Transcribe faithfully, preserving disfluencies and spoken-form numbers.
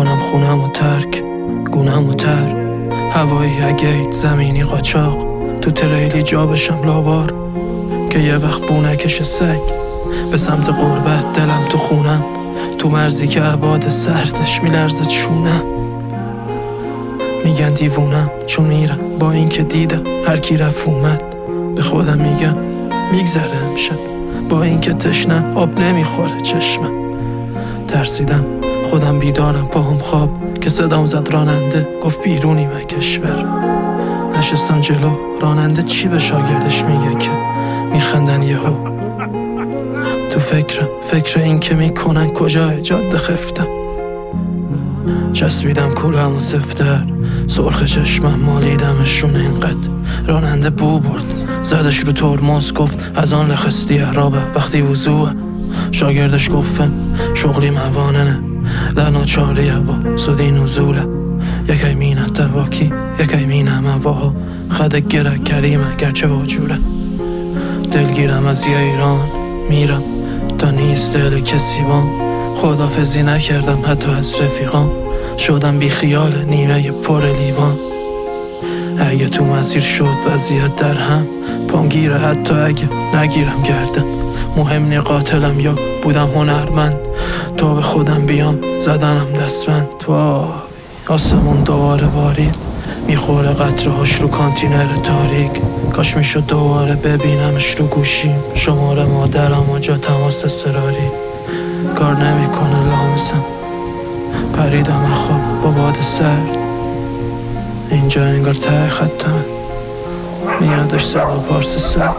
میکنم خونم و ترک گونم و تر، هوایی گیت زمینی قاچاق، تو تریلی جا بشم لابار که یه وقت بونکش سگ به سمت قربت. دلم تو خونم، تو مرزی که عباد سردش میلرزه چونم. میگن دیوونم چون میرم با این که دیدم هر کی رفت اومد. به خودم میگم میگذره امشب با این که تشنم آب نمیخوره چشمم. ترسیدم خودم بیدارم پاهم خواب که صدام زد راننده گفت بیرونی و کشور. نشستم جلو راننده چی به شاگردش میگه که میخندن یهو. تو فکرم فکر این که میکنن کجای جاده خفتم. چسبیدم کولم و سفتر سرخ چشمم مالیدمشون اینقدر. راننده بو برد زدش رو ترمز گفت از آن لخستی اعرابه وقتی وضوعه. شاگردش گفتم شغلی مواننه لنا چاریه با سودی نزوله. یکی مینه تواکی یکی مینه مواها خد گره کریمه گرچه واجوره. دلگیرم از یه ایران میرم تا نیست دل کسی بام. خدافزی نکردم حتی از رفیقام شدم بی خیال نیمه پر لیوان. اگه تو مسیر شد وضعیت در هم پام گیره حتی اگه نگیرم گردن. مهم نی قاتلم یا بودم هنرمند تا به خودم بیام زدنم دستبند. وای آسمون دوباره بارید میخوره قطره هاش رو کانتینر تاریک. کاش میشد دوباره ببینمش رو گوشیم شماره مادرم و جا تماس اضطراری. کار نمیکنه لامسم پریدم خواب با باد سرد. اینجا انگار ته خطمه میادش صدا فارس سرد.